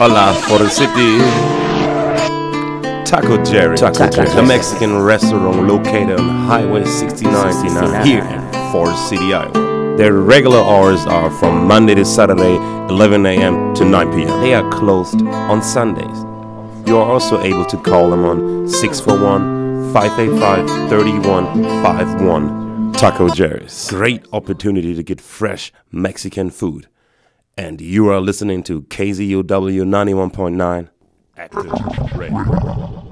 Hola for the city. Taco Jerry, the Mexican restaurant located on Highway 69 here in Forest City, Iowa. Their regular hours are from Monday to Saturday, 11 a.m. to 9 p.m. They are closed on Sundays. You are also able to call them on 641-585-3151. Taco Jerry's. Great opportunity to get fresh Mexican food. And you are listening to KZUW 91.9 Active Radio.